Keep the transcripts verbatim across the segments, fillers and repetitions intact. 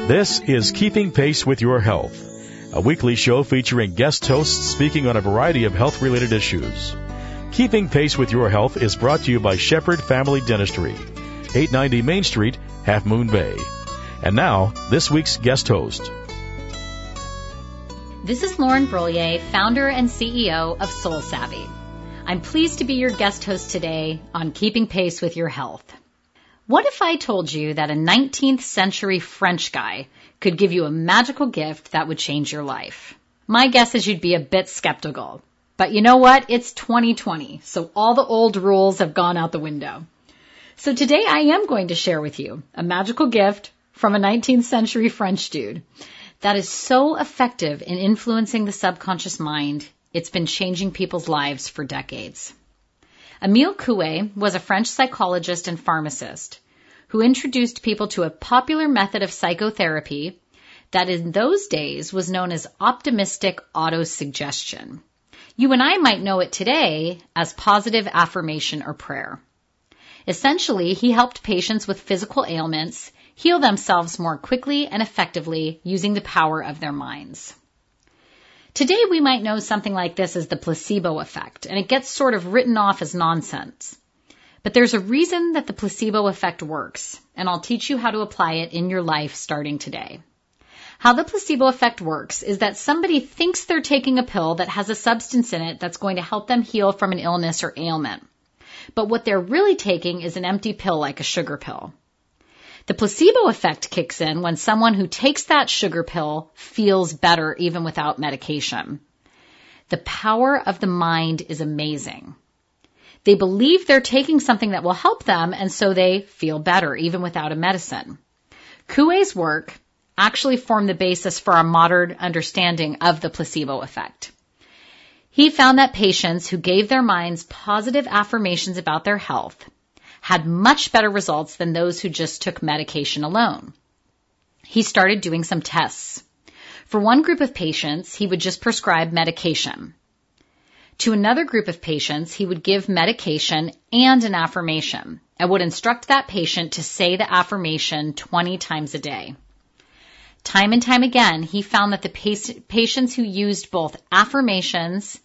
This is Keeping Pace with Your Health, a weekly show featuring guest hosts speaking on a variety of health-related issues. Keeping Pace with Your Health is brought to you by Shepherd Family Dentistry, eight ninety Main Street, Half Moon Bay. And now, this week's guest host. This is Lauren Brolier, founder and C E O of Soul Savvy. I'm pleased to be your guest host today on Keeping Pace with Your Health. What if I told you that a nineteenth century French guy could give you a magical gift that would change your life? My guess is you'd be a bit skeptical. But you know what? It's twenty twenty, so all the old rules have gone out the window. So today I am going to share with you a magical gift from a nineteenth century French dude that is so effective in influencing the subconscious mind, it's been changing people's lives for decades. Émile Coué was a French psychologist and pharmacist who introduced people to a popular method of psychotherapy that in those days was known as optimistic autosuggestion. You and I might know it today as positive affirmation or prayer. Essentially, he helped patients with physical ailments heal themselves more quickly and effectively using the power of their minds. Today, we might know something like this as the placebo effect, and it gets sort of written off as nonsense. But there's a reason that the placebo effect works, and I'll teach you how to apply it in your life starting today. How the placebo effect works is that somebody thinks they're taking a pill that has a substance in it that's going to help them heal from an illness or ailment. But what they're really taking is an empty pill like a sugar pill. The placebo effect kicks in when someone who takes that sugar pill feels better even without medication. The power of the mind is amazing. They believe they're taking something that will help them, and so they feel better even without a medicine. Coué's work actually formed the basis for our modern understanding of the placebo effect. He found that patients who gave their minds positive affirmations about their health had much better results than those who just took medication alone. He started doing some tests. For one group of patients, he would just prescribe medication. To another group of patients, he would give medication and an affirmation and would instruct that patient to say the affirmation twenty times a day. Time and time again, he found that the patients who used both affirmations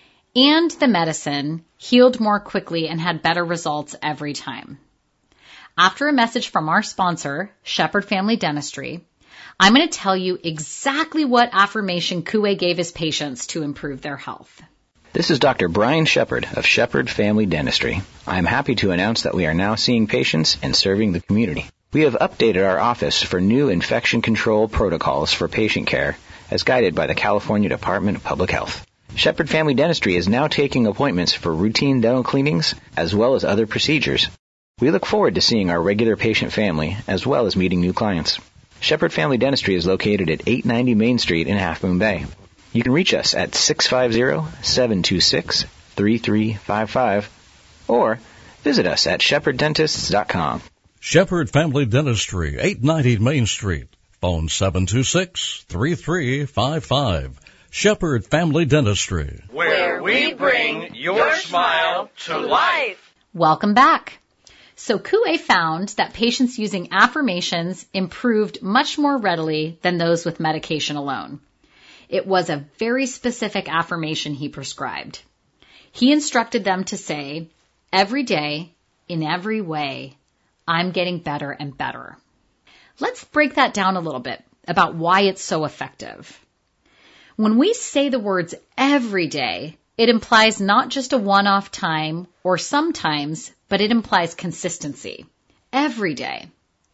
and the medicine healed more quickly and had better results every time. After a message from our sponsor, Shepherd Family Dentistry, I'm going to tell you exactly what affirmation Coué gave his patients to improve their health. This is Doctor Brian Shepherd of Shepherd Family Dentistry. I am happy to announce that we are now seeing patients and serving the community. We have updated our office for new infection control protocols for patient care as guided by the California Department of Public Health. Shepherd Family Dentistry is now taking appointments for routine dental cleanings as well as other procedures. We look forward to seeing our regular patient family as well as meeting new clients. Shepherd Family Dentistry is located at eight ninety Main Street in Half Moon Bay. You can reach us at six five zero, seven two six, three three five five or visit us at shepherd dentists dot com. Shepherd Family Dentistry, eight ninety Main Street. Phone seven two six, three three five five. Shepherd Family Dentistry, where we bring your smile to life. Welcome back. So Coué found that patients using affirmations improved much more readily than those with medication alone. It was a very specific affirmation he prescribed. He instructed them to say, every day, in every way, I'm getting better and better. Let's break that down a little bit about why it's so effective. When we say the words every day, it implies not just a one-off time or sometimes, but it implies consistency. Every day.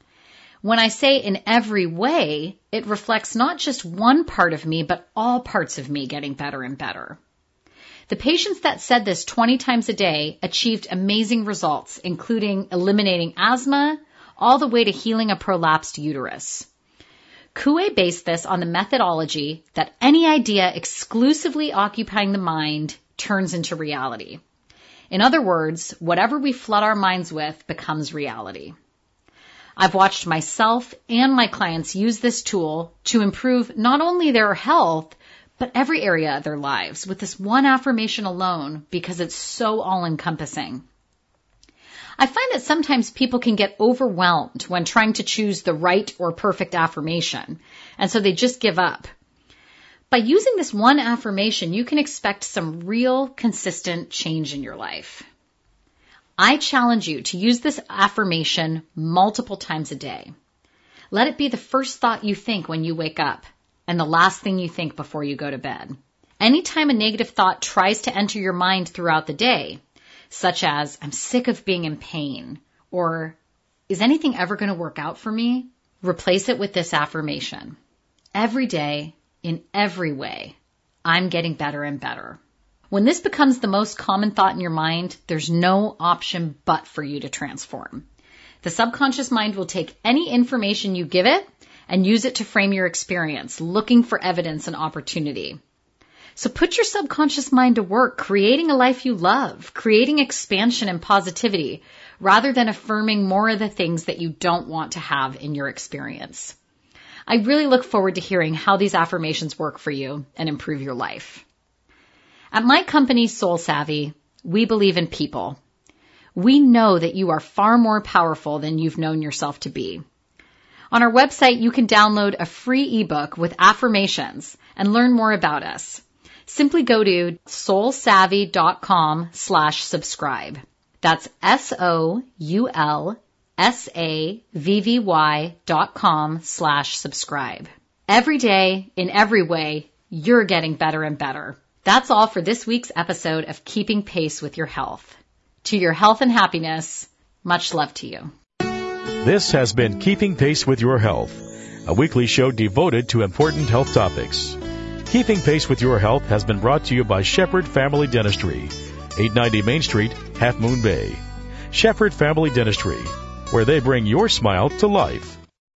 When I say in every way, it reflects not just one part of me, but all parts of me getting better and better. The patients that said this twenty times a day achieved amazing results, including eliminating asthma, all the way to healing a prolapsed uterus. Coué based this on the methodology that any idea exclusively occupying the mind turns into reality. In other words, whatever we flood our minds with becomes reality. I've watched myself and my clients use this tool to improve not only their health, but every area of their lives with this one affirmation alone because it's so all-encompassing. I find that sometimes people can get overwhelmed when trying to choose the right or perfect affirmation, and so they just give up. By using this one affirmation, you can expect some real, consistent change in your life. I challenge you to use this affirmation multiple times a day. Let it be the first thought you think when you wake up and the last thing you think before you go to bed. Anytime a negative thought tries to enter your mind throughout the day, such as, I'm sick of being in pain, or is anything ever going to work out for me? Replace it with this affirmation. Every day, in every way, I'm getting better and better. When this becomes the most common thought in your mind, there's no option but for you to transform. The subconscious mind will take any information you give it and use it to frame your experience, looking for evidence and opportunity. So put your subconscious mind to work, creating a life you love, creating expansion and positivity, rather than affirming more of the things that you don't want to have in your experience. I really look forward to hearing how these affirmations work for you and improve your life. At my company, Soul Savvy, we believe in people. We know that you are far more powerful than you've known yourself to be. On our website, you can download a free ebook with affirmations and learn more about us. Simply go to soulsavvy.com slash subscribe. That's S-O-U-L-S-A-V-V-Y dot com slash subscribe. Every day, in every way, you're getting better and better. That's all for this week's episode of Keeping Pace with Your Health. To your health and happiness, much love to you. This has been Keeping Pace with Your Health, a weekly show devoted to important health topics. Keeping Pace with Your Health has been brought to you by Shepherd Family Dentistry, eight ninety Main Street, Half Moon Bay. Shepherd Family Dentistry, where they bring your smile to life.